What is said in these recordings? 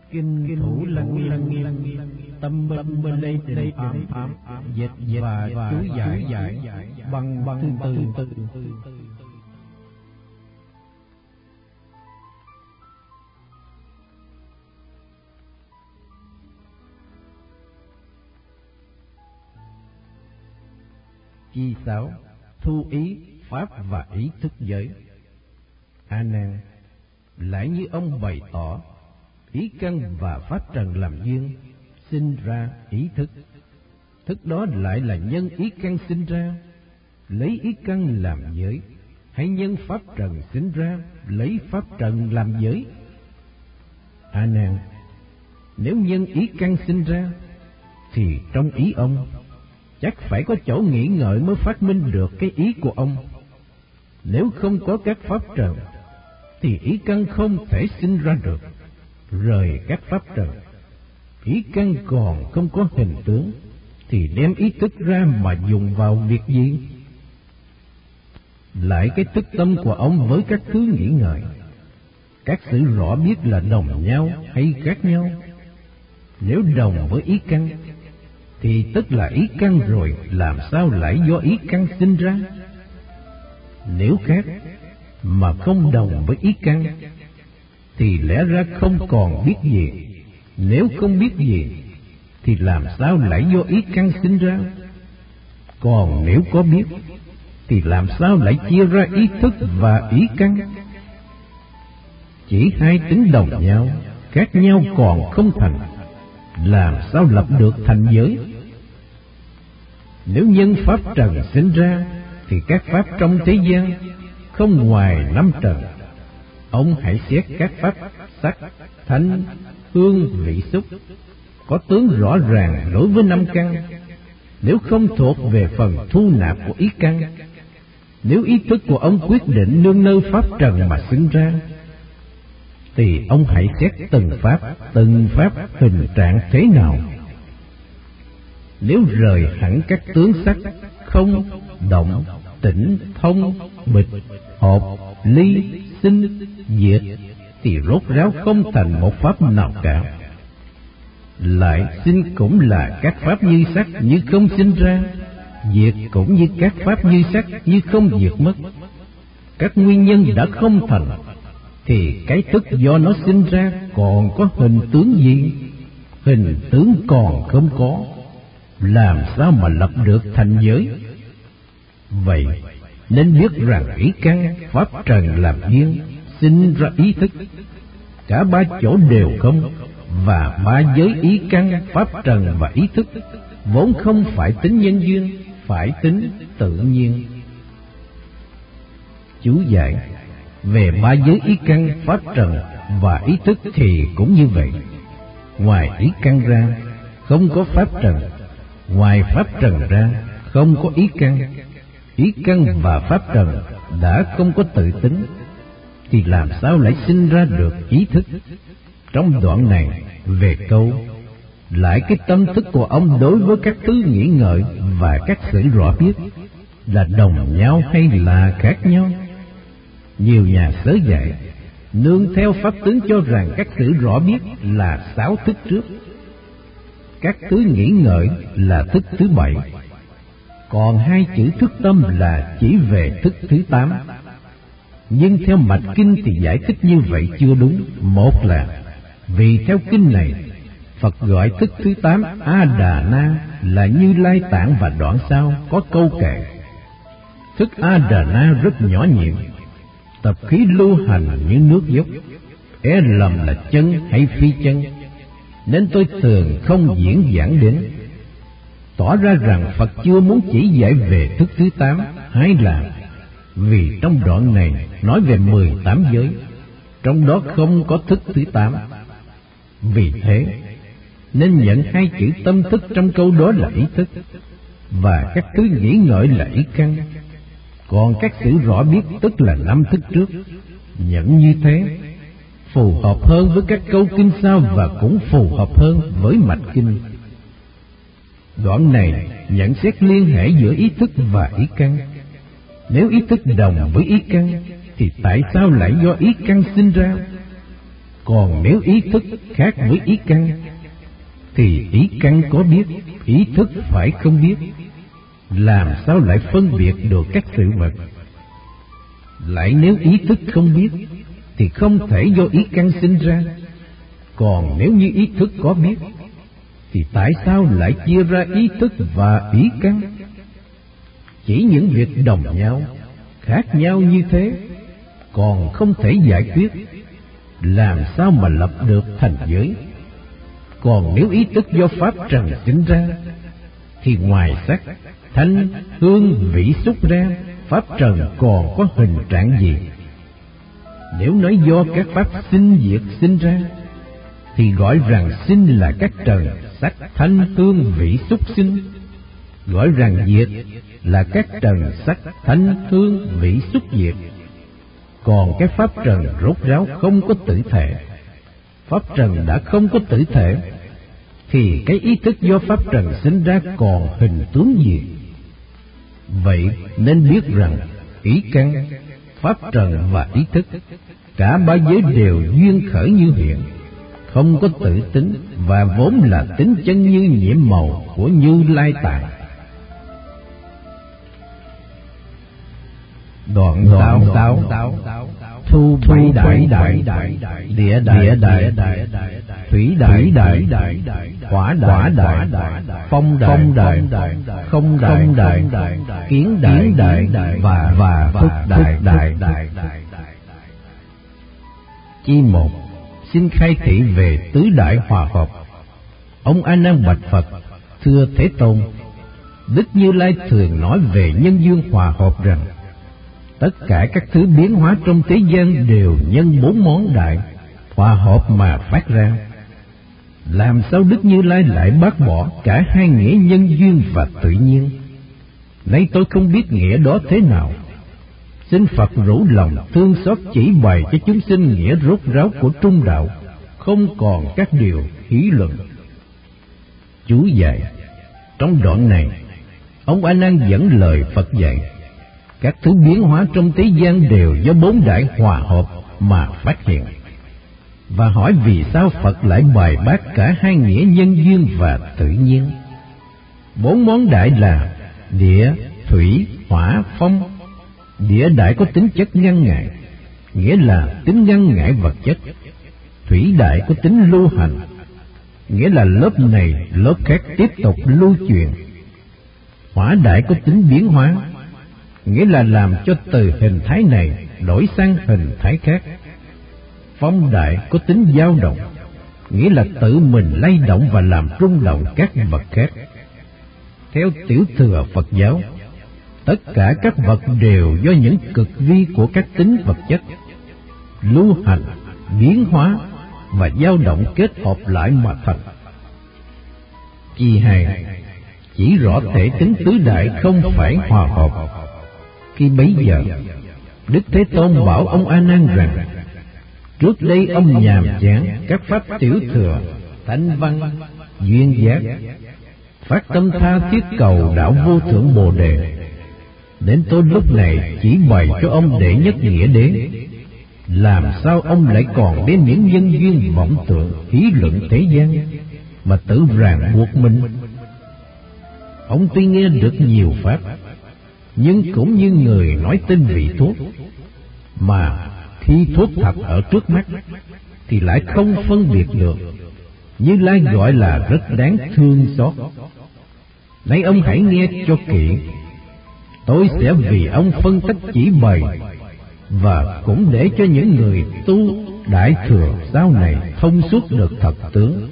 Kinh thủ lăng nghiêm tâm minh lê định ám dịch và chú giải bằng thứ tư. Chi 6. Thu ý pháp và ý thức giới. A Nan, lại như ông bày tỏ, ý căn và pháp trần làm duyên, sinh ra ý thức. Thức đó lại là nhân ý căn sinh ra, lấy ý căn làm giới, hay nhân pháp trần sinh ra, lấy pháp trần làm giới? A Nan, nếu nhân ý căn sinh ra, thì trong ý ông chắc phải có chỗ nghĩ ngợi mới phát minh được cái ý của ông. Nếu không có các pháp trần, thì ý căn không thể sinh ra được. Rời các pháp trần, ý căn còn không có hình tướng, thì đem ý thức ra mà dùng vào việc gì? Lại cái thức tâm của ông với các thứ nghĩ ngợi, các sự rõ biết là đồng nhau hay khác nhau? Nếu đồng với ý căn, thì tức là ý căn rồi, làm sao lại do ý căn sinh ra? Nếu khác mà không đồng với ý căn, thì lẽ ra không còn biết gì. Nếu không biết gì, thì làm sao lại do ý căn sinh ra? Còn nếu có biết, thì làm sao lại chia ra ý thức và ý căn? Chỉ hai tính đồng nhau, khác nhau còn không thành, làm sao lập được thành giới? Nếu nhân pháp trần sinh ra, thì các pháp trong thế gian không ngoài năm trần. Ông hãy xét các pháp sắc, thanh, hương, vị, xúc, có tướng rõ ràng đối với năm căn. Nếu không thuộc về phần thu nạp của ý căn, nếu ý thức của ông quyết định nương nơi pháp trần mà sinh ra, thì ông hãy xét từng pháp hình trạng thế nào. Nếu rời hẳn các tướng sắc, không, động, tĩnh, thông, bịch, hộp, ly, sinh, diệt, thì rốt ráo không thành một pháp nào cả. Lại sinh cũng là các pháp như sắc như không sinh ra, diệt cũng như các pháp như sắc như không diệt mất. Các nguyên nhân đã không thành, thì cái thức do nó sinh ra còn có hình tướng gì? Hình tướng còn không có, làm sao mà lập được thành giới? Vậy nên biết rằng ý căn, pháp trần làm duyên, sinh ra ý thức. Cả ba chỗ đều không, và ba giới ý căn, pháp trần và ý thức vốn không phải tính nhân duyên, phải tính tự nhiên. Chú giải về ba giới ý căn, pháp trần và ý thức thì cũng như vậy. Ngoài ý căn ra không có pháp trần, ngoài pháp trần ra không có ý căn. Ý căn và pháp trần đã không có tự tính, thì làm sao lại sinh ra được ý thức? Trong đoạn này về câu lại cái tâm thức của ông đối với các thứ nghĩ ngợi và các sự rõ biết là đồng nhau hay là khác nhau? Nhiều nhà sớ dạy nương theo pháp tướng cho rằng các sự rõ biết là 6 thức trước, các thứ nghĩ ngợi là thức thứ 7, còn 2 chữ thức tâm là chỉ về thức thứ 8. Nhưng theo mạch kinh thì giải thích như vậy chưa đúng. Một là vì theo kinh này, Phật gọi thức thứ 8 A Đà Na là Như Lai Tạng và đoạn sau có câu kệ: thức A Đà Na rất nhỏ nhiệm, tập khí lưu hành như nước dốc, lầm là chân hay phi chân, nên tôi thường không diễn giảng đến. Tỏ ra rằng Phật chưa muốn chỉ dạy về thức thứ 8, hay là vì trong đoạn này nói về 18 giới, trong đó không có thức thứ 8. Vì thế nên nhận 2 chữ tâm thức trong câu đó là ý thức, và các thứ nghĩ ngợi là ý căn. Còn các sự rõ biết tức là 5 thức trước. Nhận như thế phù hợp hơn với các câu kinh sau, và cũng phù hợp hơn với mạch kinh. Đoạn này nhận xét liên hệ giữa ý thức và ý căn. Nếu ý thức đồng với ý căn, thì tại sao lại do ý căn sinh ra? Còn nếu ý thức khác với ý căn, thì ý căn có biết, ý thức phải không biết. Làm sao lại phân biệt được các sự vật? Lại nếu ý thức không biết, thì không thể do ý căn sinh ra. Còn nếu như ý thức có biết, thì tại sao lại chia ra ý thức và ý căn? Chỉ những việc đồng nhau, khác nhau như thế, còn không thể giải quyết, làm sao mà lập được thành giới? Còn nếu ý thức do pháp trần sinh ra, thì ngoài sắc, thanh, hương, vị xúc ra, pháp trần còn có hình trạng gì? Nếu nói do các pháp sinh diệt sinh ra, thì gọi rằng sinh là các trần sắc, thanh, hương, vị xúc sinh. Gọi rằng diệt là các trần sắc, thanh, hương, vị xúc diệt. Còn cái pháp trần rốt ráo không có tử thể. Pháp trần đã không có tử thể, thì cái ý thức do pháp trần sinh ra còn hình tướng gì? Vậy nên biết rằng ý căn, pháp trần và ý thức, cả ba giới đều duyên khởi như hiện, không có tự tính, và vốn là tính chân như nhiễm màu của Như Lai Tạng. Đoạn táo thu bảy đại, địa đại, thủy đại, hỏa đại, phong đại, không đại, kiến đại và thức đại. Chi một xin khai thị về tứ đại hòa hợp. Ông A Nan bạch Phật: thưa Thế Tôn, Đức Như Lai thường nói về nhân duyên hòa hợp rằng tất cả các thứ biến hóa trong thế gian đều nhân bốn món đại hòa hợp mà phát ra. Làm sao Đức Như Lai lại bác bỏ cả hai nghĩa nhân duyên và tự nhiên? Nay tôi không biết nghĩa đó thế nào. Xin Phật rủ lòng thương xót chỉ bày cho chúng sinh nghĩa rốt ráo của trung đạo, không còn các điều hí luận. Chú dạy: trong đoạn này, ông A Nan dẫn lời Phật dạy các thứ biến hóa trong thế gian đều do bốn đại hòa hợp mà phát hiện, và hỏi vì sao Phật lại bài bác cả hai nghĩa nhân duyên và tự nhiên. Bốn món đại là địa, thủy, hỏa, phong. Địa đại có tính chất ngăn ngại, nghĩa là tính ngăn ngại vật chất. Thủy đại có tính lưu hành, nghĩa là lớp này lớp khác tiếp tục lưu truyền. Hỏa đại có tính biến hóa, nghĩa là làm cho từ hình thái này đổi sang hình thái khác. Phong đại có tính dao động, nghĩa là tự mình lay động và làm rung động các vật khác. Theo tiểu thừa Phật giáo, tất cả các vật đều do những cực vi của các tính vật chất lưu hành, biến hóa và dao động kết hợp lại mà thành. Chi hai chỉ rõ thể tính tứ đại không phải hòa hợp. Khi bấy giờ, Đức Thế Tôn bảo ông A Nan rằng: trước đây ông nhàm chán các pháp tiểu thừa, thánh văn, duyên giác, phát tâm tha thiết cầu đạo vô thượng Bồ Đề. Đến tôi lúc này chỉ bày cho ông đệ nhất nghĩa đế. Làm sao ông lại còn đến những nhân duyên vọng tưởng hí luận thế gian mà tự ràng buộc mình? Ông tuy nghe được nhiều pháp, nhưng cũng như người nói tên vị thuốc, mà khi thuốc thật ở trước mắt thì lại không phân biệt được. Như Lai gọi là rất đáng thương xót. Nay ông hãy nghe cho kỹ. Tôi sẽ vì ông phân tích chỉ bày, và cũng để cho những người tu đại thừa sau này thông suốt được thật tướng.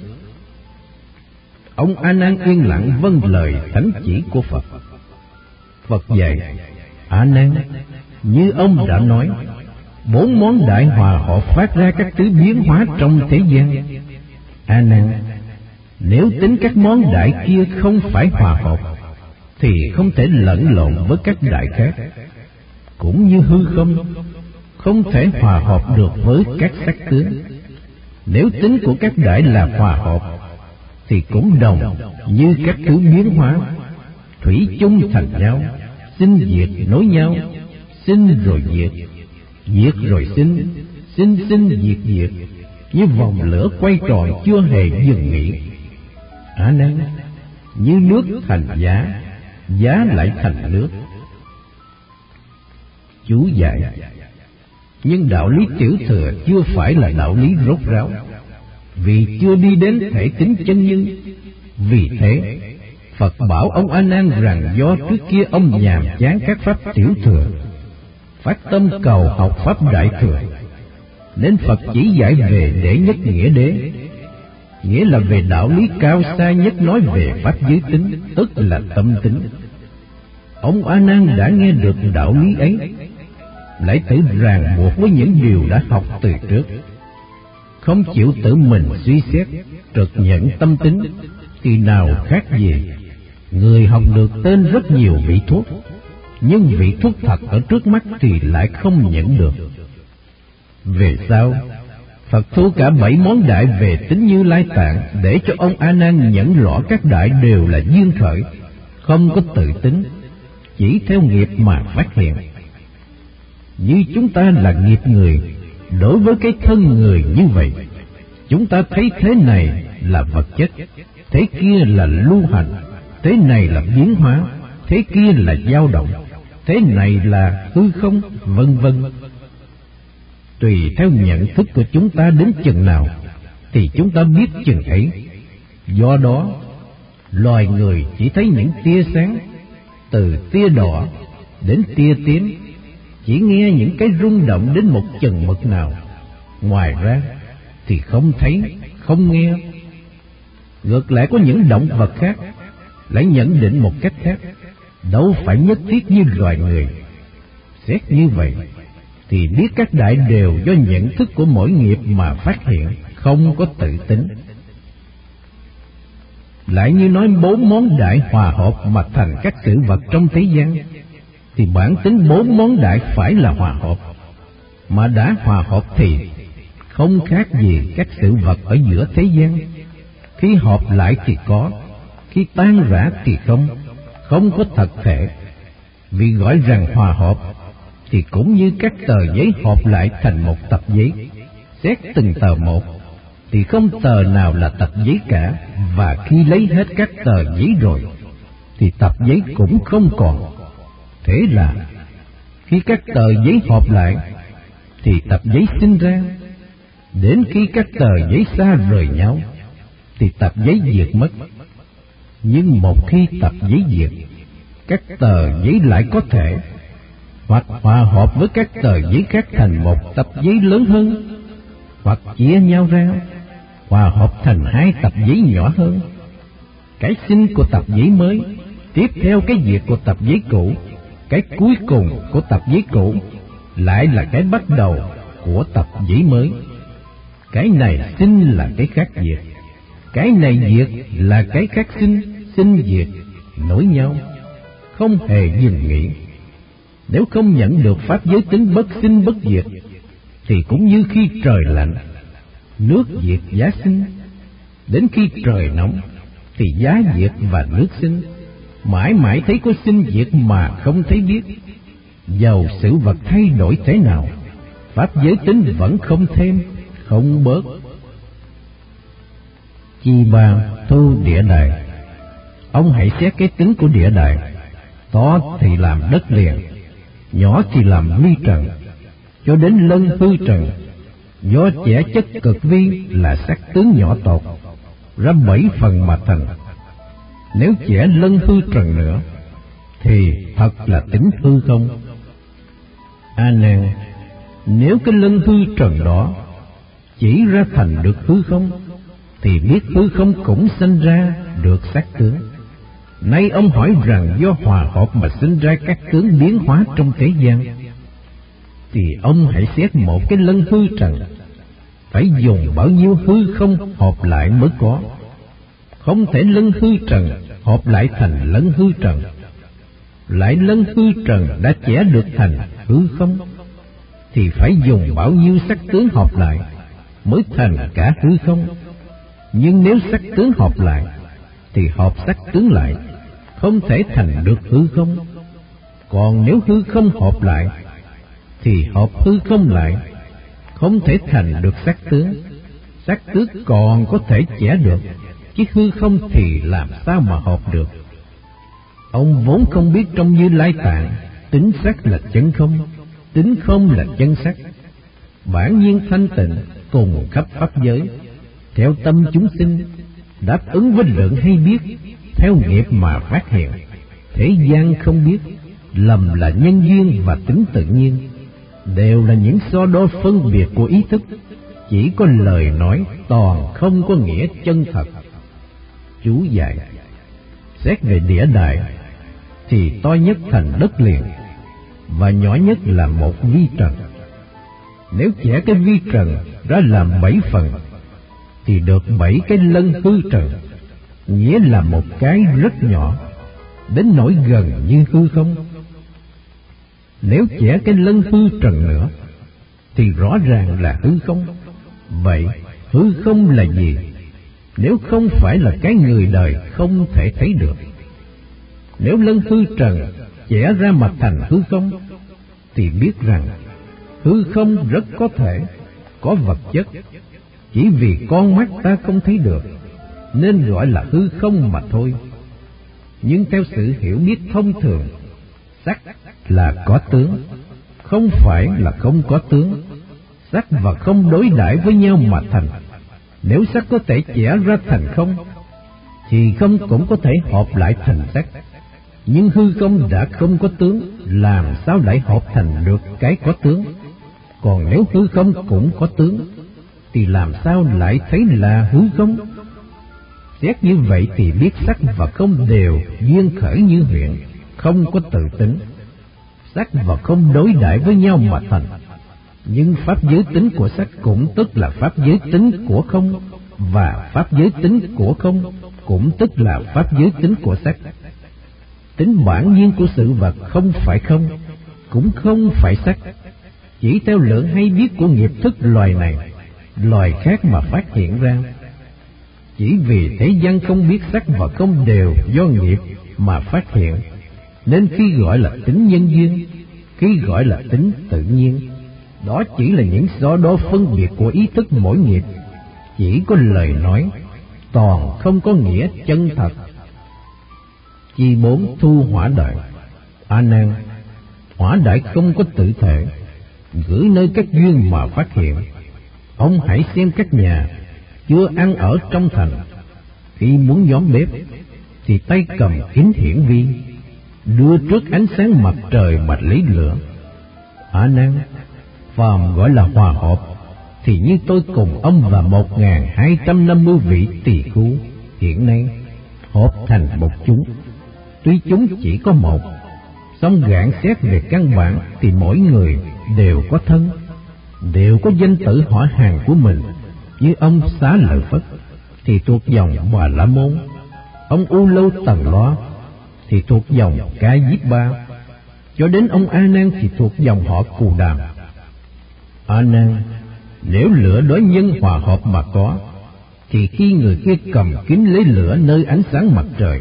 Ông A Nan yên lặng vâng lời thánh chỉ của Phật. Phật dạy: A Nan, như ông đã nói, bốn món đại hòa họ phát ra các thứ biến hóa trong thế gian. A Nan, nếu tính các món đại kia không phải hòa hợp, thì không thể lẫn lộn với các đại khác. Cũng như hư không thể hòa hợp được với các sắc tướng. Nếu tính của các đại là hòa hợp, thì cũng đồng như các thứ biến hóa, thủy chung thành nhau, sinh diệt nối nhau, sinh rồi diệt, diệt rồi sinh, sinh sinh diệt diệt, như vòng lửa quay tròn chưa hề dừng nghỉ. A Nan, như nước thành giá, giá lại thành nước. Chú giải: nhưng đạo lý tiểu thừa chưa phải là đạo lý rốt ráo, vì chưa đi đến thể tính chân như. Vì thế Phật bảo ông A Nan rằng do trước kia ông nhàm chán các pháp tiểu thừa, phát tâm cầu học pháp đại thừa, nên Phật chỉ dạy về đệ nhất nghĩa đế, nghĩa là về đạo lý cao xa nhất, nói về pháp giới tính, tức là tâm tính. Ông A Nan đã nghe được đạo lý ấy, lại tự ràng buộc với những điều đã học từ trước, không chịu tự mình suy xét, trực nhận tâm tính, thì nào khác gì người học được tên rất nhiều vị thuốc, nhưng vị thuốc thật ở trước mắt thì lại không nhận được. Về sau, Phật thu cả 7 món đại về tính Như Lai Tạng, để cho ông A Nan nhận rõ các đại đều là duyên khởi, không có tự tính, chỉ theo nghiệp mà phát hiện. Như chúng ta là nghiệp người, đối với cái thân người như vậy, chúng ta thấy thế này là vật chất, thế kia là lưu hành, thế này là biến hóa, thế kia là dao động, thế này là hư không, vân vân. Tùy theo nhận thức của chúng ta đến chừng nào thì chúng ta biết chừng ấy. Do đó, loài người chỉ thấy những tia sáng, từ tia đỏ đến tia tím, chỉ nghe những cái rung động đến một chừng mực nào, ngoài ra thì không thấy, không nghe. Ngược lại có những động vật khác lại nhận định một cách khác, đâu phải nhất thiết như loài người. Xét như vậy thì biết các đại đều do nhận thức của mỗi nghiệp mà phát hiện, không có tự tính. Lại như nói 4 món đại hòa hợp mà thành các sự vật trong thế gian, thì bản tính 4 món đại phải là hòa hợp, mà đã hòa hợp thì không khác gì các sự vật ở giữa thế gian. Khi hợp lại thì có, khi tan rã thì không, không có thật thể. Vì gọi rằng hòa hợp thì cũng như các tờ giấy hợp lại thành một tập giấy, xét từng tờ một thì không tờ nào là tập giấy cả, và khi lấy hết các tờ giấy rồi thì tập giấy cũng không còn. Thế là khi các tờ giấy hợp lại thì tập giấy sinh ra, đến khi các tờ giấy xa rời nhau thì tập giấy diệt mất. Nhưng một khi tập giấy diệt, các tờ giấy lại có thể hoặc hòa hợp với các tờ giấy khác thành một tập giấy lớn hơn, hoặc chia nhau ra hòa hợp thành 2 tập giấy nhỏ hơn. Cái sinh của tập giấy mới tiếp theo cái diệt của tập giấy cũ, cái cuối cùng của tập giấy cũ lại là cái bắt đầu của tập giấy mới. Cái này sinh là cái khác diệt, cái này diệt là cái khác sinh, sinh diệt nối nhau, không hề dừng nghỉ. Nếu không nhận được pháp giới tính bất sinh bất diệt, thì cũng như khi trời lạnh, nước diệt giá sinh, đến khi trời nóng thì giá diệt và nước sinh, mãi mãi thấy có sinh diệt mà không thấy biết. Dầu sự vật thay đổi thế nào, pháp giới tính vẫn không thêm, không bớt. Chi Ba thu địa đài. Ông hãy xét cái tính của địa đài, to thì làm đất liền, nhỏ thì làm ly trần, cho đến lân hư trần, do trẻ chất cực vi là sắc tướng nhỏ tột, ra 7 phần mà thành. Nếu trẻ lân hư trần nữa, thì thật là tính hư không. A Nan, nếu cái lân hư trần đó chỉ ra thành được hư không, thì biết hư không cũng sinh ra được sắc tướng. Nay ông hỏi rằng do hòa hợp mà sinh ra các tướng biến hóa trong thế gian, thì ông hãy xét một cái lân hư trần phải dùng bao nhiêu hư không hợp lại mới có. Không thể lân hư trần hợp lại thành lân hư trần, lại lân hư trần đã chẻ được thành hư không, thì phải dùng bao nhiêu sắc tướng hợp lại mới thành cả hư không. Nhưng nếu sắc tướng hợp lại thì hợp sắc tướng lại, không thể thành được hư không. Còn nếu hư không hợp lại thì hợp hư không lại, không thể thành được sắc tướng, Sắc tước còn có thể chẻ được, chứ hư không thì làm sao mà hợp được. Ông vốn không biết trong Như Lai Tạng, tính sắc là chân không, tính không là chân sắc. Bản nhiên thanh tịnh cùng khắp pháp giới, theo tâm chúng sinh, đáp ứng với lượng hay biết, theo nghiệp mà phát hiện. Thế gian không biết, lầm là nhân duyên và tính tự nhiên, đều là những so đo phân biệt của ý thức. Chỉ có lời nói toàn không có nghĩa chân thật. Chú giải: xét về địa đại thì to nhất thành đất liền, và nhỏ nhất là một vi trần. Nếu chẻ cái vi trần ra làm 7 phần, thì được 7 cái lân hư trần, nghĩa là một cái rất nhỏ, đến nỗi gần như hư không. Nếu chẻ cái lân hư trần nữa, thì rõ ràng là hư không. Vậy hư không là gì? Nếu không phải là cái người đời không thể thấy được. Nếu lân hư trần chẻ ra mà thành hư không, thì biết rằng hư không rất có thể có vật chất, chỉ vì con mắt ta không thấy được nên gọi là hư không mà thôi. Nhưng theo sự hiểu biết thông thường, sắc là có tướng, không phải là không có tướng. Sắc và không đối đãi với nhau mà thành. Nếu sắc có thể chẻ ra thành không, thì không cũng có thể hợp lại thành sắc. Nhưng hư không đã không có tướng, làm sao lại hợp thành được cái có tướng? Còn nếu hư không cũng có tướng, thì làm sao lại thấy là hư không? Xét như vậy thì biết sắc và không đều duyên khởi như huyện, không có tự tính. Sắc và không đối đãi với nhau mà thành. Nhưng pháp giới tính của sắc cũng tức là pháp giới tính của không, và pháp giới tính của không cũng tức là pháp giới tính của sắc. Tính bản nhiên của sự vật không phải không, cũng không phải sắc, chỉ theo lượng hay biết của nghiệp thức loài này, loài khác mà phát hiện ra. Chỉ vì thế gian không biết sắc và không đều do nghiệp mà phát hiện, nên khi gọi là tính nhân duyên, khi gọi là tính tự nhiên, đó chỉ là những so đo phân biệt của ý thức mỗi nghiệp, chỉ có lời nói, toàn không có nghĩa chân thật. Chi 4 thu hỏa đại. A Nan, hỏa đại không có tự thể, gửi nơi các duyên mà phát hiện. Ông hãy xem các nhà chưa ăn ở trong thành, khi muốn nhóm bếp thì tay cầm kính hiển vi, đưa trước ánh sáng mặt trời mà lấy lửa. A Nan, phàm gọi là hòa hợp, thì như tôi cùng ông và 1250 vị tỳ khưu hiện nay hợp thành một chúng. Tuy chúng chỉ có một, song gạn xét về căn bản thì mỗi người đều có thân, đều có danh tử họ hàng của mình. Như ông Xá Lợi Phất thì thuộc dòng Bà La Môn, ông U Lâu Tần Loa thì thuộc dòng Ca Diếp Ba, cho đến ông A Nan thì thuộc dòng họ Cù Đàm. A Nan, nếu lửa đối nhân hòa hợp mà có, thì khi người kia cầm kính lấy lửa nơi ánh sáng mặt trời,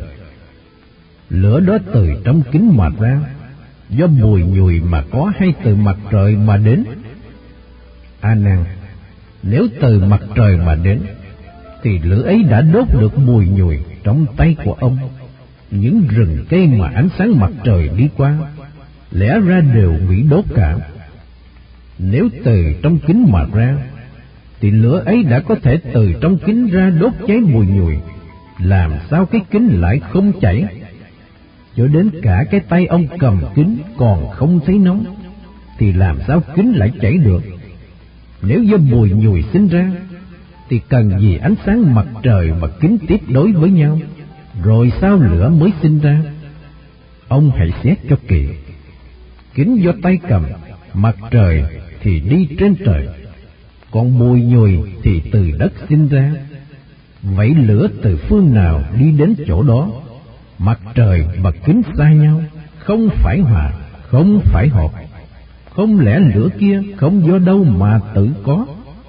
lửa đó từ trong kính mà ra, do mùi nhùi mà có hay từ mặt trời mà đến? A Nan, nếu từ mặt trời mà đến, thì lửa ấy đã đốt được mùi nhùi trong tay của ông. Những rừng cây mà ánh sáng mặt trời đi qua, lẽ ra đều bị đốt cả. Nếu từ trong kính mà ra, thì lửa ấy đã có thể từ trong kính ra đốt cháy mùi nhùi. Làm sao cái kính lại không chảy? Cho đến cả cái tay ông cầm kính còn không thấy nóng, thì làm sao kính lại chảy được? Nếu do mùi nhùi sinh ra, thì cần gì ánh sáng mặt trời mà kính tiếp đối với nhau, rồi sao lửa mới sinh ra? Ông hãy xét cho kỹ. Kính do tay cầm, mặt trời thì đi trên trời, còn mùi nhùi thì từ đất sinh ra. Vậy lửa từ phương nào đi đến chỗ đó? Mặt trời và kính xa nhau, không phải hòa, không phải hợp. Không lẽ lửa kia không do đâu mà tự có?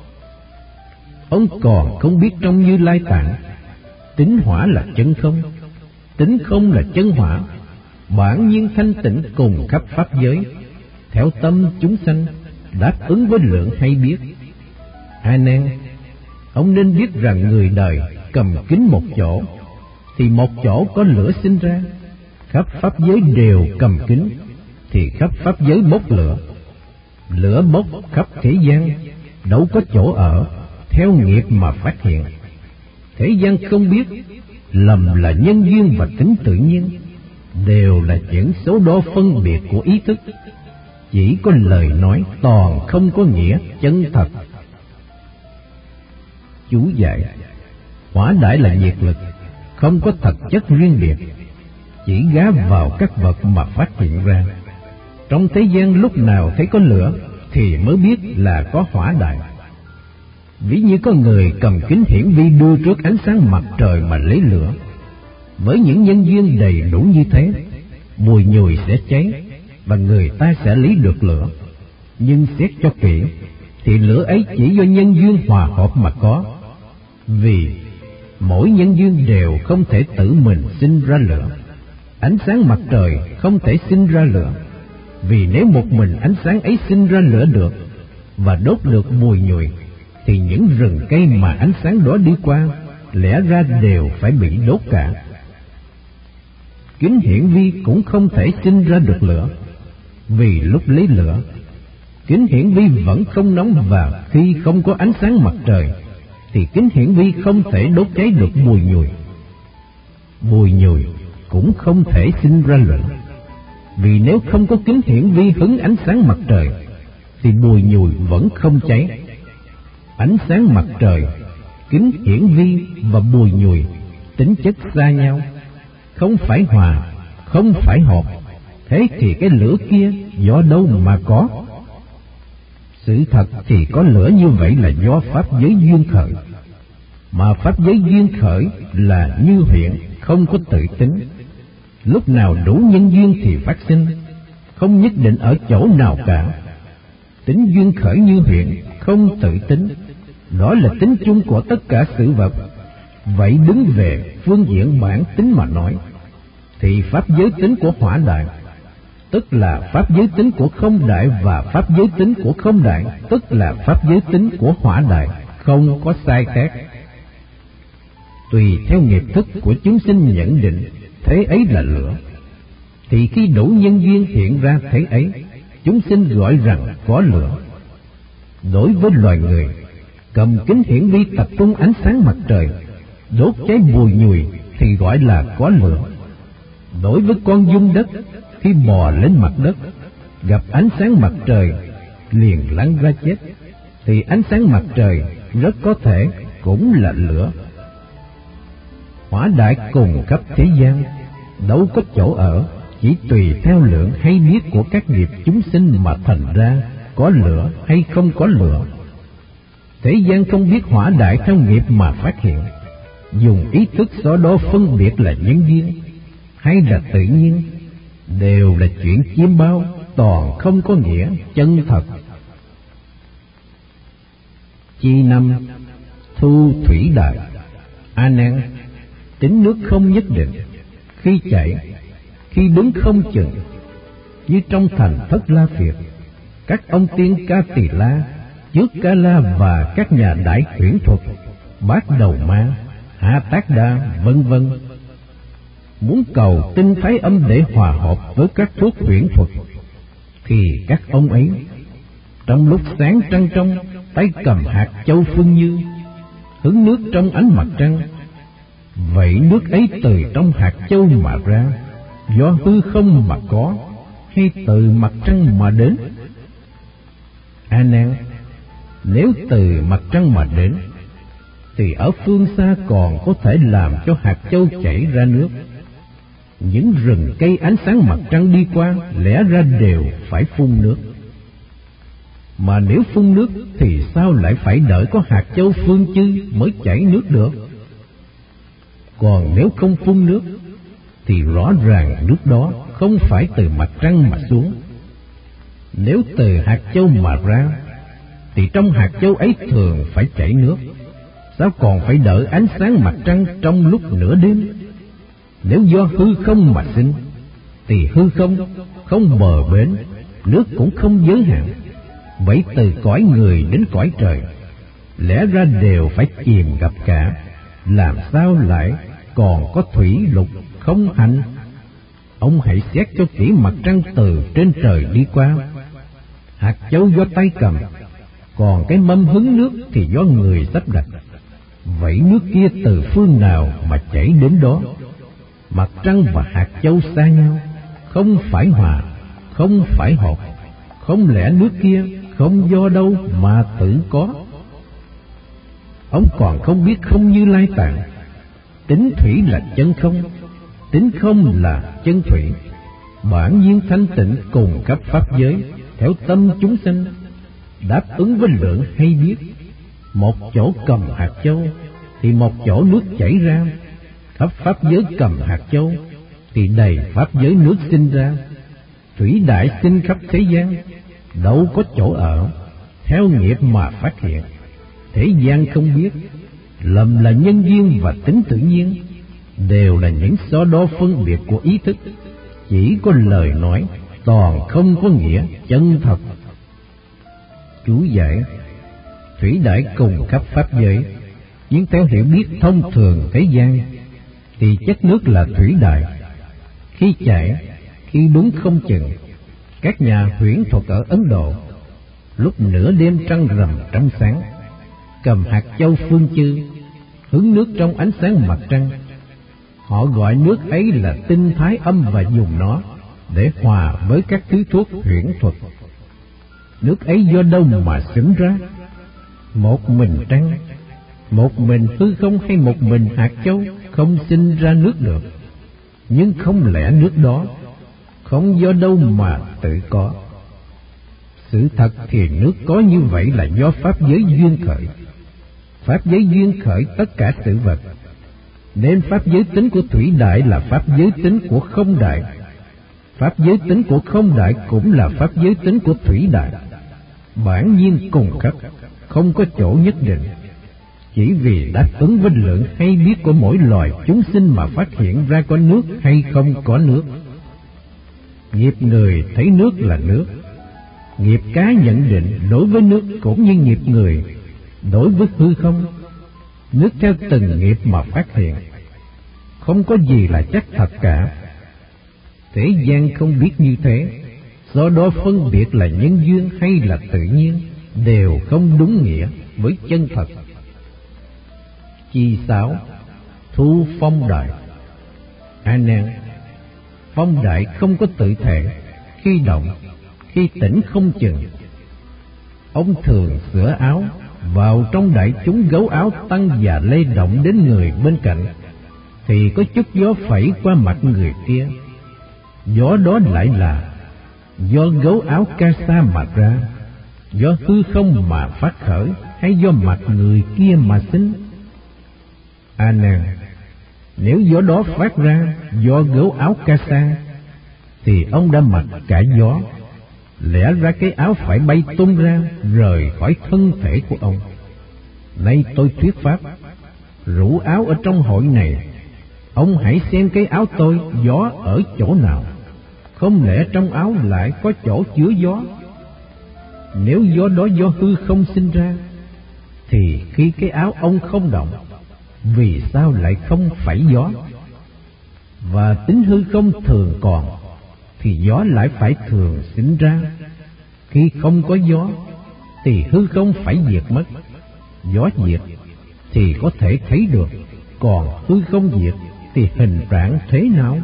Ông còn không biết trong Như Lai Tạng, tính hỏa là chân không, tính không là chân hỏa, bản nhiên thanh tịnh cùng khắp pháp giới, theo tâm chúng sanh, đáp ứng với lượng hay biết. A Nan, Ông nên biết rằng người đời cầm kính một chỗ, thì một chỗ có lửa sinh ra. Khắp pháp giới đều cầm kính, thì khắp pháp giới bốc lửa. Lửa bốc khắp thế gian, đâu có chỗ ở, theo nghiệp mà phát hiện. Thế gian không biết, lầm là nhân duyên và tính tự nhiên, đều là những số đo phân biệt của ý thức. Chỉ có lời nói toàn, không có nghĩa chân thật. Chú giải: hỏa đại là nhiệt lực, không có thật chất riêng biệt, chỉ gá vào các vật mà phát hiện ra. Trong thế gian lúc nào thấy có lửa thì mới biết là có hỏa đại. Ví như có người cầm kính hiển vi đưa trước ánh sáng mặt trời mà lấy lửa. Với những nhân duyên đầy đủ như thế, mùi nhùi sẽ cháy và người ta sẽ lấy được lửa. Nhưng xét cho kỹ thì lửa ấy chỉ do nhân duyên hòa hợp mà có. Vì mỗi nhân duyên đều không thể tự mình sinh ra lửa. Ánh sáng mặt trời không thể sinh ra lửa, vì nếu một mình ánh sáng ấy sinh ra lửa được và đốt được mùi nhùi, thì những rừng cây mà ánh sáng đó đi qua lẽ ra đều phải bị đốt cả. Kính hiển vi cũng không thể sinh ra được lửa, vì lúc lấy lửa, kính hiển vi vẫn không nóng, và khi không có ánh sáng mặt trời thì kính hiển vi không thể đốt cháy được mùi nhùi. Mùi nhùi cũng không thể sinh ra lửa, vì nếu không có kính hiển vi hứng ánh sáng mặt trời thì mùi nhùi vẫn không cháy. Ánh sáng mặt trời, kính hiển vi và mùi nhùi tính chất xa nhau, không phải hòa, không phải hợp. Thế thì cái lửa kia do đâu mà có? Sự thật thì có lửa như vậy là do pháp giới duyên khởi. Mà pháp giới duyên khởi là như hiện, không có tự tính. Lúc nào đủ nhân duyên thì phát sinh, không nhất định ở chỗ nào cả. Tính duyên khởi như hiện, không tự tính, đó là tính chung của tất cả sự vật. Vậy đứng về phương diện bản tính mà nói, thì pháp giới tính của hỏa đại, tức là pháp giới tính của không đại, và pháp giới tính của không đại, tức là pháp giới tính của hỏa đại, không có sai khác. Tùy theo nghiệp thức của chúng sinh nhận định thế ấy là lửa, thì khi đủ nhân duyên hiện ra thế ấy, chúng sinh gọi rằng có lửa. Đối với loài người, cầm kính hiển vi tập trung ánh sáng mặt trời, đốt cháy mùi nhùi thì gọi là có lửa. Đối với con giun đất, khi bò lên mặt đất, gặp ánh sáng mặt trời liền lăn ra chết, thì ánh sáng mặt trời rất có thể cũng là lửa. Hỏa đại cùng khắp thế gian, đâu có chỗ ở, chỉ tùy theo lượng hay biết của các nghiệp chúng sinh mà thành ra có lửa hay không có lửa. Thế gian không biết hỏa đại theo nghiệp mà phát hiện, dùng ý thức so đo phân biệt là nhân duyên hay là tự nhiên, đều là chuyện chiêm bao, toàn không có nghĩa chân thật. Chi năm thu thủy đại. A Nan, tính nước không nhất định, khi chảy, khi đứng không chừng. Như trong thành Thất La Phiệt, các ông tiên Ca Tỳ La, Trước Ca La và các nhà đại huyễn thuật, Bát Đầu Ma, Hạ Tác Đa, vân vân, muốn cầu tinh thái âm để hòa hợp với các thuốc huyễn thuật, thì các ông ấy trong lúc sáng trăng trong, tay cầm hạt châu phương như, hứng nước trong ánh mặt trăng. Vậy nước ấy từ trong hạt châu mà ra, do hư không mà có, hay từ mặt trăng mà đến? A Nan, nếu từ mặt trăng mà đến, thì ở phương xa còn có thể làm cho hạt châu chảy ra nước. Những rừng cây ánh sáng mặt trăng đi qua lẽ ra đều phải phun nước. Mà nếu phun nước thì sao lại phải đợi có hạt châu phương chư mới chảy nước được? Còn nếu không phun nước thì rõ ràng nước đó không phải từ mặt trăng mà xuống. Nếu từ hạt châu mà ra thì trong hạt châu ấy thường phải chảy nước, sao còn phải đợi ánh sáng mặt trăng trong lúc nửa đêm? Nếu do hư không mà sinh thì hư không không bờ bến, nước cũng không giới hạn. Vậy từ cõi người đến cõi trời, lẽ ra đều phải chìm ngập cả, làm sao lại còn có thủy lục không hạnh? Ông hãy xét cho kỹ mặt trăng từ trên trời đi qua. Hạt châu do tay cầm, còn cái mâm hứng nước thì do người sắp đặt. Vậy nước kia từ phương nào mà chảy đến đó? Mặt trăng và hạt châu xa nhau, không phải hòa, không phải hợp. Không lẽ nước kia không do đâu mà tự có? Ông còn không biết không Như Lai Tạng, tính thủy là chân không, tính không là chân thủy. Bản nhiên thanh tịnh cùng khắp pháp giới, theo tâm chúng sanh, đáp ứng với lượng hay biết. Một chỗ cầm hạt châu thì một chỗ nước chảy ra, khắp pháp giới cầm hạt châu thì đầy pháp giới nước sinh ra. Thủy đại sinh khắp thế gian, đâu có chỗ ở, theo nghiệp mà phát hiện. Thế gian không biết, lầm là nhân duyên và tính tự nhiên, đều là những so đo phân biệt của ý thức, chỉ có lời nói, toàn không có nghĩa chân thật. Chú giải: thủy đại cùng khắp pháp giới, nhưng theo hiểu biết thông thường thế gian thì chất nước là thủy đại, khi chảy, khi đúng không chừng. Các nhà huyễn thuật ở Ấn Độ, lúc nửa đêm trăng rằm trong sáng, cầm hạt châu phương chư, hứng nước trong ánh sáng mặt trăng. Họ gọi nước ấy là tinh thái âm và dùng nó để hòa với các thứ thuốc huyễn thuật. Nước ấy do đâu mà sinh ra? Một mình trăng, một mình hư không hay một mình hạt châu không sinh ra nước được. Nhưng không lẽ nước đó không do đâu mà tự có? Sự thật thì nước có như vậy là do pháp giới duyên khởi. Pháp giới duyên khởi tất cả sự vật, nên pháp giới tính của thủy đại là pháp giới tính của không đại. Pháp giới tính của không đại cũng là pháp giới tính của thủy đại. Bản nhiên cùng khắp, không có chỗ nhất định, chỉ vì đáp ứng với lượng hay biết của mỗi loài chúng sinh mà phát hiện ra có nước hay không có nước. Nghiệp người thấy nước là nước, nghiệp cá nhận định đối với nước cũng như nghiệp người đối với hư không. Nước theo từng nghiệp mà phát hiện, không có gì là chắc thật cả. Thế gian không biết như thế, do đó phân biệt là nhân duyên hay là tự nhiên đều không đúng nghĩa với chân thật. Chi 6. Thu phong đại. A Nan, phong đại không có tự thể, khi động, khi tỉnh không chừng. Ông thường sửa áo, vào trong đại chúng gấu áo tăng và lay động đến người bên cạnh, thì có chút gió phẩy qua mặt người kia. Gió đó lại là do gấu áo ca sa mà ra, do hư không mà phát khởi, hay do mặt người kia mà sinh? A Nan, nếu gió đó phát ra do gấu áo ca sa, thì ông đã mặc cả gió, lẽ ra cái áo phải bay tung ra rời khỏi thân thể của ông. Nay tôi thuyết pháp, rủ áo ở trong hội này, ông hãy xem cái áo tôi gió ở chỗ nào, không lẽ trong áo lại có chỗ chứa gió? Nếu gió đó do hư không sinh ra, thì khi cái áo ông không động, vì sao lại không phải gió? Và tính hư không thường còn, thì gió lại phải thường sinh ra. Khi không có gió, thì hư không phải diệt mất. Gió diệt thì có thể thấy được, còn hư không diệt thì hình trạng thế nào?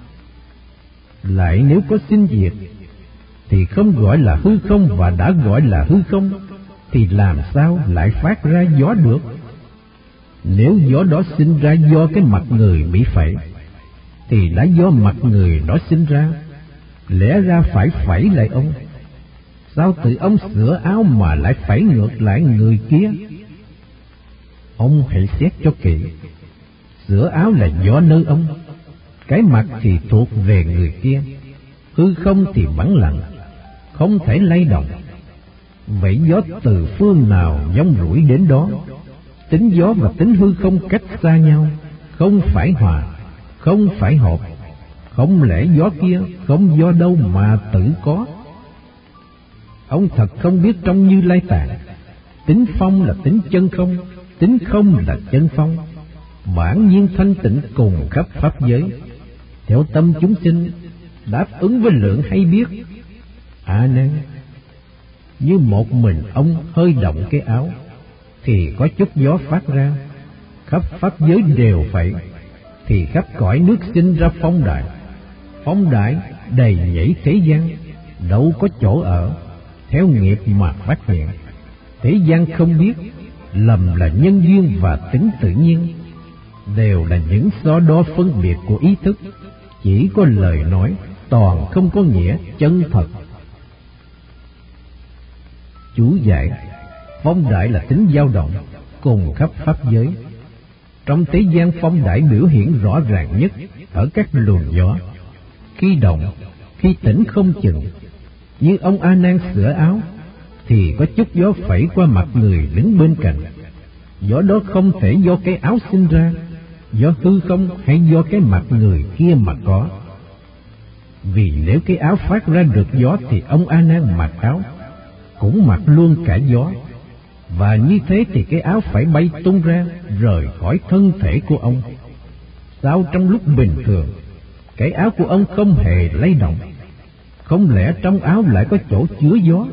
Lại nếu có sinh diệt, thì không gọi là hư không, và đã gọi là hư không, thì làm sao lại phát ra gió được? Nếu gió đó sinh ra do cái mặt người bị phẩy, thì đã do mặt người đó sinh ra, lẽ ra phải phẩy lại ông. Sao tự ông sửa áo mà lại phẩy ngược lại người kia? Ông hãy xét cho kỹ, sửa áo là do nơi ông, cái mặt thì thuộc về người kia, hư không thì vắng lặng, không thể lay động. Vậy gió từ phương nào giông rủi đến đó? Tính gió và tính hư không cách xa nhau, không phải hòa, không phải hợp. Không lẽ gió kia không do đâu mà tự có? Ông thật không biết trong Như Lai Tạng, Tính phong là tính chân không, tính không là chân phong. Bản nhiên thanh tịnh cùng khắp pháp giới. Theo tâm chúng sinh đáp ứng với lượng hay biết. A Nan, như một mình ông hơi động cái áo thì có chút gió phát ra, khắp pháp giới đều vậy. Thì khắp cõi nước sinh ra phong đại. Phong đại đầy nhảy thế gian, đâu có chỗ ở, theo nghiệp mà phát hiện. Thế gian không biết, lầm là nhân duyên và tính tự nhiên, đều là những so đo phân biệt của ý thức, chỉ có lời nói, toàn không có nghĩa chân thật. Chú giải: phong đại là tính dao động cùng khắp pháp giới. Trong thế gian, phong đại biểu hiện rõ ràng nhất ở các luồng gió, khi động, khi tĩnh không chừng. Như ông A Nan sửa áo thì có chút gió phẩy qua mặt người đứng bên cạnh. Gió đó không thể do cái áo sinh ra, do hư không hay do cái mặt người kia mà có. Vì nếu cái áo phát ra được gió thì ông A Nan mặc áo cũng mặc luôn cả gió, và như thế thì cái áo phải bay tung ra rời khỏi thân thể của ông. Sao trong lúc bình thường cái áo của ông không hề lay động? Không lẽ trong áo lại có chỗ chứa gió?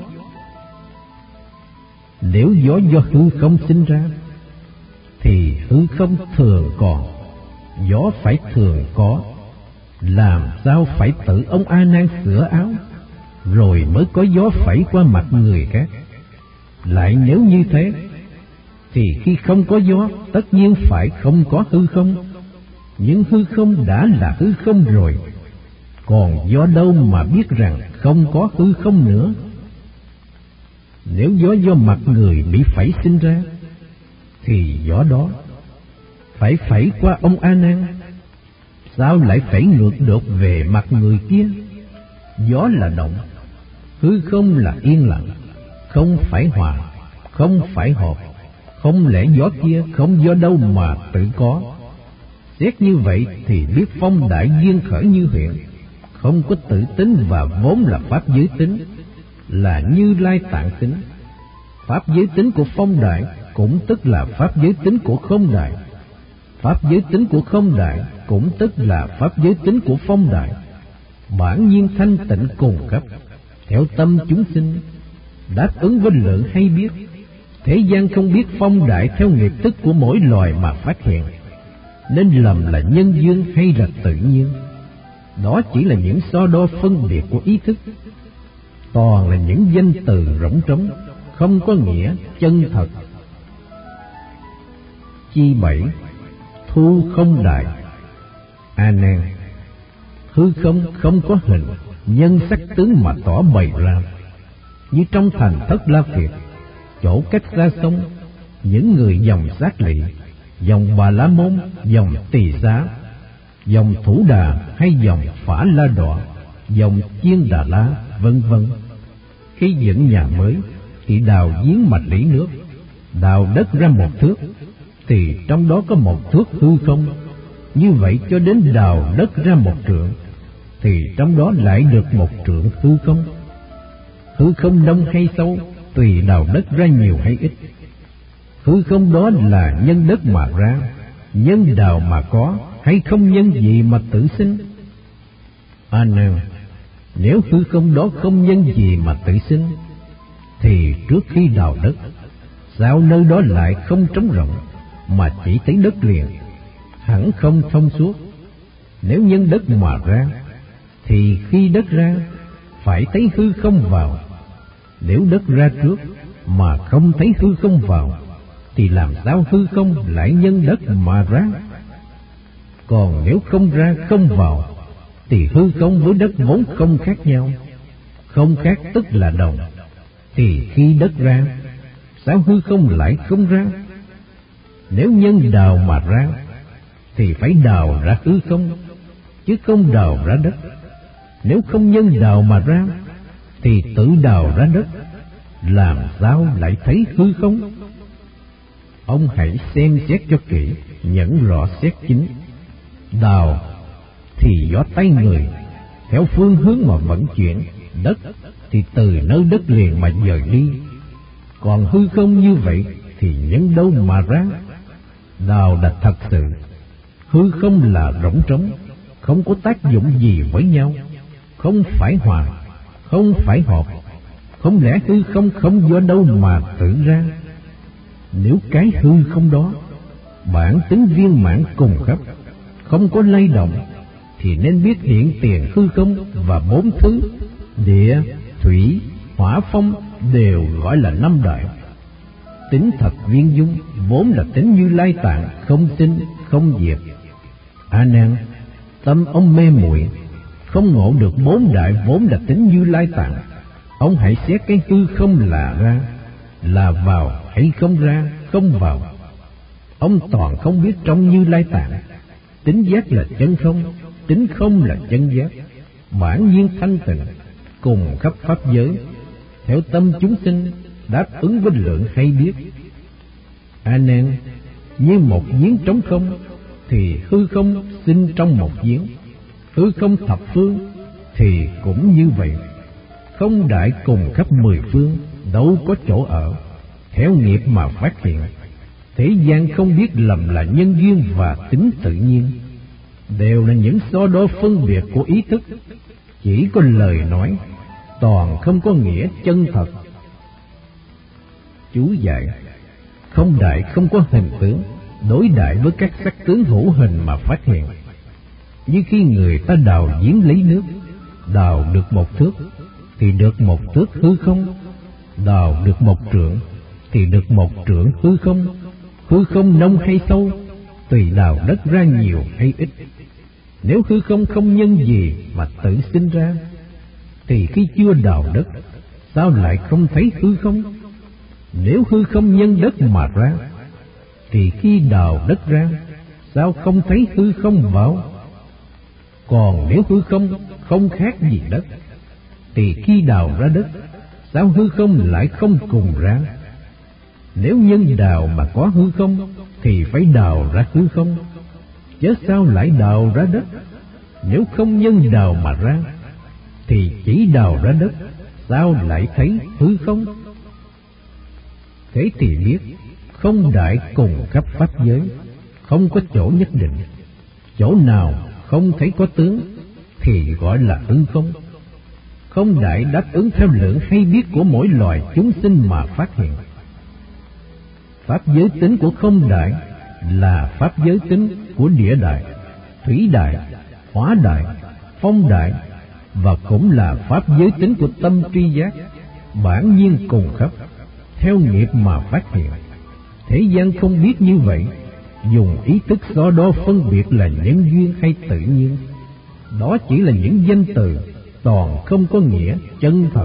Nếu gió do hư không sinh ra thì hư không thường còn, gió phải thường có. Làm sao phải tự ông A Nan sửa áo rồi mới có gió phẩy qua mặt người khác? Lại nếu như thế thì khi không có gió tất nhiên phải không có hư không. Nhưng hư không đã là hư không rồi, còn gió đâu mà biết rằng không có hư không nữa? Nếu gió do mặt người bị phẩy sinh ra thì gió đó phải phẩy qua ông A Nan. Sao lại phẩy ngược được về mặt người kia? Gió là động, hư không là yên lặng, không phải hòa, không phải hợp. Không lẽ gió kia không do đâu mà tự có? Xét như vậy thì biết phong đại duyên khởi như hiện, không có tự tính và vốn là pháp giới tính, là Như Lai tạng tính. Pháp giới tính của phong đại cũng tức là pháp giới tính của không đại. Pháp giới tính của không đại cũng tức là pháp giới tính của phong đại. Bản nhiên thanh tịnh cùng khắp, theo tâm chúng sinh đáp ứng với lượng hay biết. Thế gian không biết phong đại theo nghiệp thức của mỗi loài mà phát hiện, nên lầm là nhân duyên hay là tự nhiên. Đó chỉ là những so đo phân biệt của ý thức, toàn là những danh từ rỗng trống, không có nghĩa chân thật. Chi 7. Thu không đại. A Nan, hư không không có hình, nhân sắc tướng mà tỏ bày ra. Như trong thành Thất La Kiệt, chỗ cách xa sông, những người dòng Sát Lị, dòng Bà La Môn, dòng Tỳ Xá, dòng Thủ Đà hay dòng Phả La Đọa, dòng Chiên Đà La, vân vân. Khi dựng nhà mới thì đào giếng mạch lĩ nước, đào đất ra 1 thước thì trong đó có 1 thước hư không. Như vậy cho đến đào đất ra 1 trượng thì trong đó lại được 1 trượng hư không. Hư không đông hay sâu tùy đào đất ra nhiều hay ít. Hư không đó là nhân đất mà ra, nhân đào mà có, hay không nhân gì mà tự sinh? A Nan, nếu hư không đó không nhân gì mà tự sinh thì trước khi đào đất, sao nơi đó lại không trống rộng mà chỉ thấy đất liền, hẳn không thông suốt? Nếu nhân đất mà ra thì khi đất ra phải thấy hư không vào. Nếu đất ra trước mà không thấy hư không vào thì làm sao hư không lại nhân đất mà ra? Còn nếu không ra không vào thì hư không với đất vốn không khác nhau. Không khác tức là đồng. Thì khi đất ra, sao hư không lại không ra? Nếu nhân đào mà ra thì phải đào ra hư không, chứ không đào ra đất. Nếu không nhân đào mà ra thì tự đào ra đất, làm sao lại thấy hư không? Ông hãy xem xét cho kỹ, nhẫn rõ xét chính. Đào thì do tay người, theo phương hướng mà vận chuyển. Đất thì từ nơi đất liền mà dời đi. Còn hư không như vậy thì nhân đâu mà ra? Nào là thật sự, hư không là rỗng trống, không có tác dụng gì với nhau, không phải hòa, không phải hợp. Không lẽ hư không không do đâu mà tự ra? Nếu cái hư không đó bản tính viên mãn cùng khắp, không có lay động, thì nên biết hiện tiền hư không và bốn thứ địa, thủy, hỏa, phong đều gọi là năm đại. Tính thật viên dung vốn là tính Như Lai Tạng, không sinh không diệt. A Nan, tâm ông mê muội, không ngộ được bốn đại vốn là tính Như Lai Tạng. Ông hãy xét cái hư không là ra, là vào hay không ra, không vào. Ông toàn không biết trong Như Lai Tạng, tính giác là chân không, tính không là chân giác, bản nhiên thanh tịnh, cùng khắp pháp giới, theo tâm chúng sinh đáp ứng với lượng hay biết. A Nan, như một giếng trống không, thì hư không sinh trong một giếng. Hư không thập phương thì cũng như vậy, không đại cùng khắp mười phương, đâu có chỗ ở, theo nghiệp mà phát hiện. Thế gian không biết lầm là nhân duyên và tính tự nhiên, đều là những so đo phân biệt của ý thức, chỉ có lời nói, toàn không có nghĩa chân thật. Chú giải: không đại không có hình tướng, đối đại với các sắc tướng hữu hình mà phát hiện. Như khi người ta đào giếng lấy nước, đào được một thước thì được một thước hư không, đào được một trượng thì được một trượng hư không. Hư không nông hay sâu, tùy đào đất ra nhiều hay ít. Nếu hư không không nhân gì mà tự sinh ra, thì khi chưa đào đất, sao lại không thấy hư không? Nếu hư không nhân đất mà ra, thì khi đào đất ra, sao không thấy hư không vào? Còn nếu hư không không khác gì đất, thì khi đào ra đất, sao hư không lại không cùng ra? Nếu nhân đào mà có hư không, thì phải đào ra hư không, chứ sao lại đào ra đất? Nếu không nhân đào mà ra, thì chỉ đào ra đất, sao lại thấy hư không? Thế thì biết không đại cùng khắp pháp giới, không có chỗ nhất định. Chỗ nào không thấy có tướng thì gọi là hư không. Không đại đáp ứng theo lượng hay biết của mỗi loài chúng sinh mà phát hiện. Pháp giới tính của không đại là pháp giới tính của địa đại, thủy đại, hỏa đại, phong đại, và cũng là pháp giới tính của tâm tri giác, bản nhiên cùng khắp, theo nghiệp mà phát hiện. Thế gian không biết như vậy, dùng ý thức so đo phân biệt là nhân duyên hay tự nhiên. Đó chỉ là những danh từ, toàn không có nghĩa chân thật.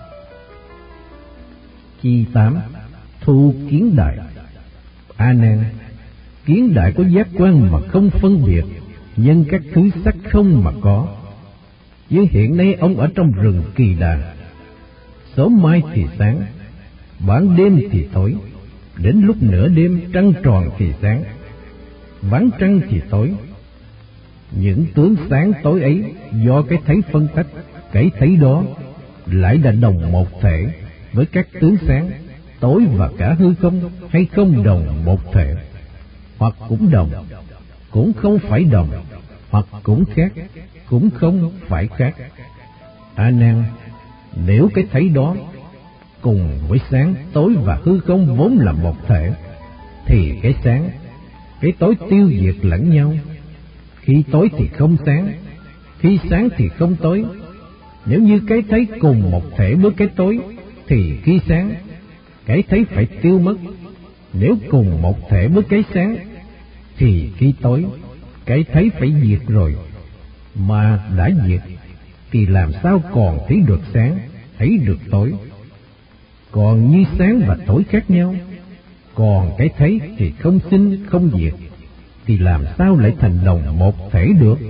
Chi 8. Thu kiến đại. A Nan, kiến đại có giác quan mà không phân biệt, nhân các thứ sắc không mà có. Như hiện nay ông ở trong rừng Kỳ Đà, sớm mai thì sáng, ban đêm thì tối, đến lúc nửa đêm trăng tròn thì sáng, vắng trăng thì tối. Những tướng sáng tối ấy do cái thấy phân tách, cái thấy đó lại là đồng một thể với các tướng sáng, tối và cả hư không, hay không đồng một thể, hoặc cũng đồng, cũng không phải đồng, hoặc cũng khác, cũng không phải khác. A Nan, nếu cái thấy đó cùng với sáng, tối và hư không vốn là một thể, thì cái sáng, cái tối tiêu diệt lẫn nhau. Khi tối thì không sáng, khi sáng thì không tối. Nếu như cái thấy cùng một thể với cái tối, thì khi sáng, cái thấy phải tiêu mất. Nếu cùng một thể với cái sáng, thì khi tối, cái thấy phải diệt rồi. Mà đã diệt, thì làm sao còn thấy được sáng, thấy được tối? Còn như sáng và tối khác nhau, còn cái thấy thì không sinh không diệt, thì làm sao lại thành đồng một thể được?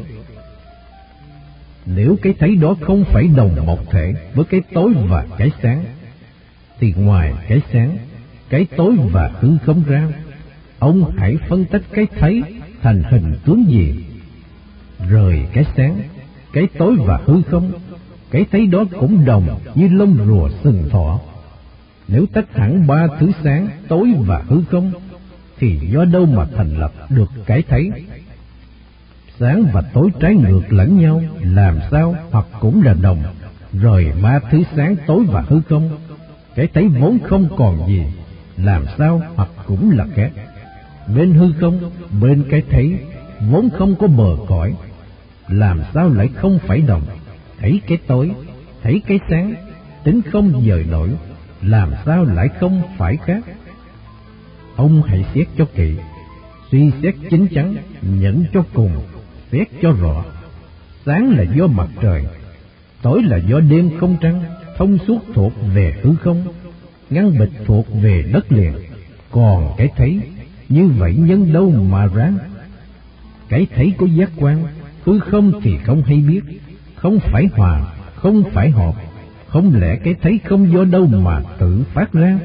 Nếu cái thấy đó không phải đồng một thể với cái tối và cái sáng, thì ngoài cái sáng, cái tối và hư không ra, ông hãy phân tách cái thấy thành hình tướng gì. Rời cái sáng, cái tối và hư không, cái thấy đó cũng đồng như lông rùa sừng thỏ. Nếu tách hẳn ba thứ sáng, tối và hư không, thì do đâu mà thành lập được cái thấy? Sáng và tối trái ngược lẫn nhau, làm sao hoặc cũng là đồng, rồi ba thứ sáng, tối và hư không, cái thấy vốn không còn gì, làm sao hoặc cũng là khác. Bên hư không, bên cái thấy, vốn không có bờ cõi, làm sao lại không phải đồng? Thấy cái tối, thấy cái sáng, tính không dời nổi, làm sao lại không phải khác? Ông hãy xét cho kỹ, suy xét chín chắn, nhận cho cùng, xét cho rõ. Sáng là do mặt trời, tối là do đêm không trăng, thông suốt thuộc về hư không, ngăn bịch thuộc về đất liền. Còn cái thấy, như vậy nhân đâu mà ra? Cái thấy có giác quan, hư không thì không hay biết, không phải hòa, không phải hợp, không lẽ cái thấy không do đâu mà tự phát ra?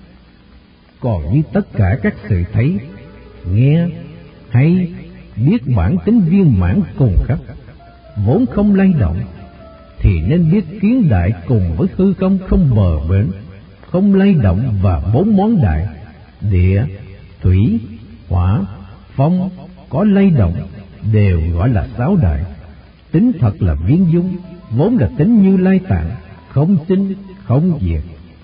Còn như tất cả các sự thấy, nghe, hay, biết bản tính viên mãn cùng khắp, vốn không lay động, thì nên biết kiến đại cùng với hư không không bờ bến, không lay động, và bốn món đại, địa, thủy, hỏa, phong, có lay động, đều gọi là sáu đại. Tính thật là viên dung, vốn là tính Như Lai Tạng, không sinh, không diệt.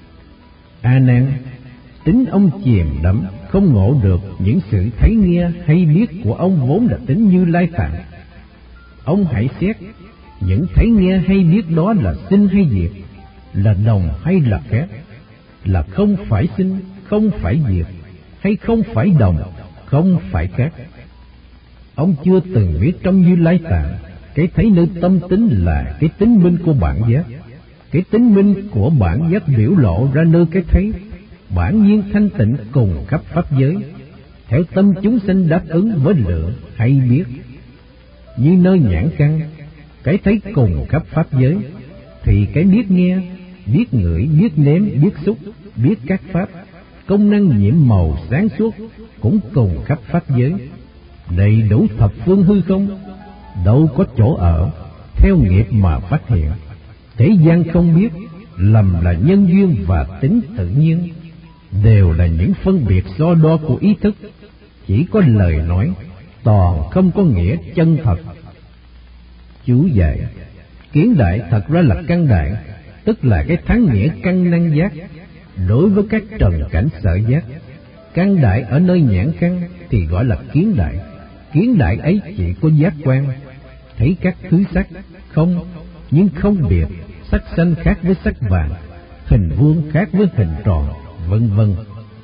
A Nan, tính ông chìm đắm, không ngộ được những sự thấy nghe hay biết của ông vốn là tính Như Lai Tạng. Ông hãy xét, những thấy nghe hay biết đó là sinh hay diệt, là đồng hay là khác, là không phải sinh, không phải diệt, hay không phải đồng, không phải khác. Ông chưa từng biết trong Như Lai Tạng, cái thấy nơi tâm tính là cái tính minh của bản giác. Cái tính minh của bản giác biểu lộ ra nơi cái thấy, bản nhiên thanh tịnh cùng khắp pháp giới, theo tâm chúng sinh đáp ứng với lựa hay biết. Như nơi nhãn căn, cái thấy cùng khắp pháp giới, thì cái biết nghe, biết ngửi, biết nếm, biết xúc, biết các pháp, công năng nhiễm màu sáng suốt cũng cùng khắp pháp giới, đầy đủ thập phương hư không, đâu có chỗ ở, theo nghiệp mà phát hiện. Thế gian không biết, lầm là nhân duyên và tính tự nhiên, đều là những phân biệt so đo của ý thức, chỉ có lời nói, toàn không có nghĩa chân thật. Chú dạy, kiến đại thật ra là căn đại, tức là cái thắng nghĩa căn năng giác đối với các trần cảnh sở giác. Căn đại ở nơi nhãn căn thì gọi là kiến đại. Kiến đại ấy chỉ có giác quan, thấy các thứ sắc, không, nhưng không biệt, sắc xanh khác với sắc vàng, hình vuông khác với hình tròn, vân vân.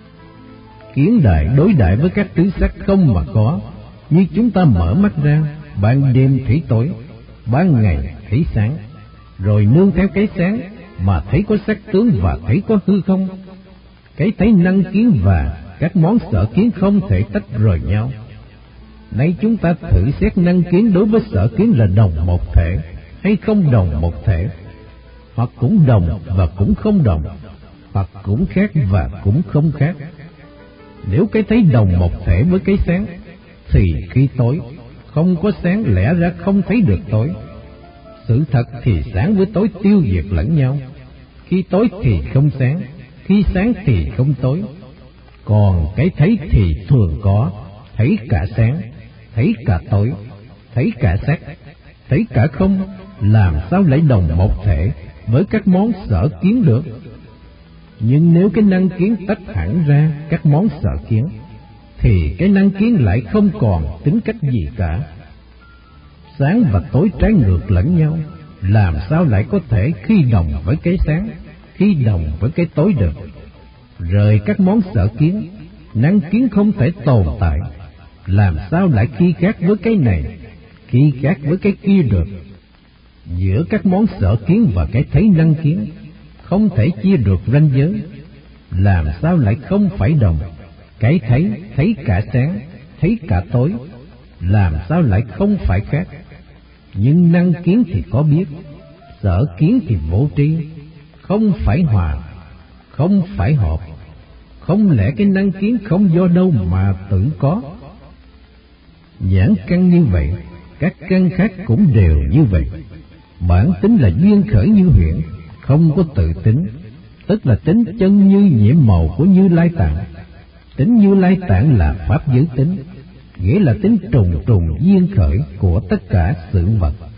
Kiến đại đối đại với các thứ sắc không mà có, như chúng ta mở mắt ra, ban đêm thấy tối, ban ngày thấy sáng, rồi nương theo cái sáng mà thấy có sắc tướng và thấy có hư không. Cái thấy năng kiến và các món sở kiến không thể tách rời nhau. Nay chúng ta thử xét năng kiến đối với sở kiến là đồng một thể hay không đồng một thể, hoặc cũng đồng và cũng không đồng, hoặc cũng khác và cũng không khác. Nếu cái thấy đồng một thể với cái sáng, thì khi tối không có sáng lẽ ra không thấy được tối. Sự thật thì sáng với tối tiêu diệt lẫn nhau, khi tối thì không sáng, khi sáng thì không tối. Còn cái thấy thì thường có, thấy cả sáng, thấy cả tối, thấy cả sắc, thấy cả không, làm sao lại đồng một thể với các món sở kiến được? Nhưng nếu cái năng kiến tách hẳn ra các món sở kiến, thì cái năng kiến lại không còn tính cách gì cả. Sáng và tối trái ngược lẫn nhau, làm sao lại có thể khi đồng với cái sáng, khi đồng với cái tối được? Rời các món sở kiến, năng kiến không thể tồn tại, làm sao lại khi khác với cái này, khi khác với cái kia được? Giữa các món sở kiến và cái thấy năng kiến không thể chia được ranh giới, làm sao lại không phải đồng? Cái thấy cả sáng, thấy cả tối, làm sao lại không phải khác? Nhưng năng kiến thì có biết, sở kiến thì vô tri, không phải hòa, không phải hợp, không lẽ cái năng kiến không do đâu mà tự có? Nhãn căn như vậy, các căn khác cũng đều như vậy. Bản tính là duyên khởi như huyễn, không có tự tính, tức là tính chân như nhiễm màu của Như Lai Tạng. Tính Như Lai Tạng là pháp giới tính, nghĩa là tính trùng trùng duyên khởi của tất cả sự vật.